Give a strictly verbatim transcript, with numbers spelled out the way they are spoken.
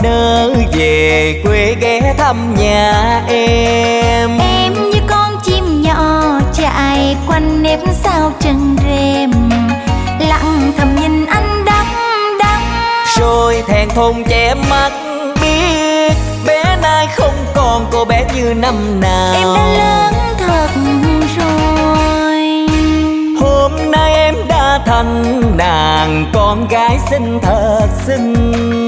nỡ về quê ghé thăm nhà em. Em như con chim nhỏ chạy quanh nếp sao chân rèm, lặng thầm nhìn anh đắm đắm. Rồi thẹn thùng che mắt biết bé nay không còn cô bé như năm nào. Em đã lớn thật rồi. Hôm nay em đã thành nàng con gái xinh thật xinh.